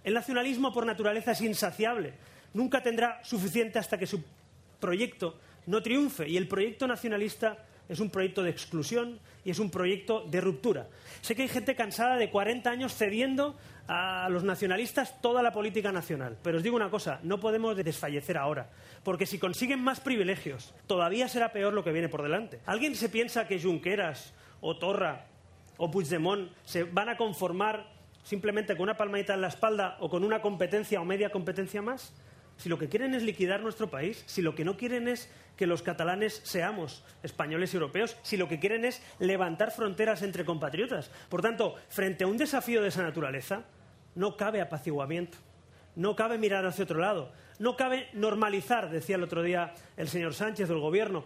El nacionalismo por naturaleza es insaciable. Nunca tendrá suficiente hasta que su proyecto no triunfe. Y el proyecto nacionalista es un proyecto de exclusión y es un proyecto de ruptura. Sé que hay gente cansada de 40 años cediendo a los nacionalistas toda la política nacional. Pero os digo una cosa, no podemos desfallecer ahora. Porque si consiguen más privilegios, todavía será peor lo que viene por delante. ¿Alguien se piensa que Junqueras o Torra o Puigdemont se van a conformar simplemente con una palmadita en la espalda o con una competencia o media competencia más? Si lo que quieren es liquidar nuestro país, si lo que no quieren es que los catalanes seamos españoles y europeos, si lo que quieren es levantar fronteras entre compatriotas. Por tanto, frente a un desafío de esa naturaleza, no cabe apaciguamiento, no cabe mirar hacia otro lado, no cabe normalizar, decía el otro día el señor Sánchez o el Gobierno,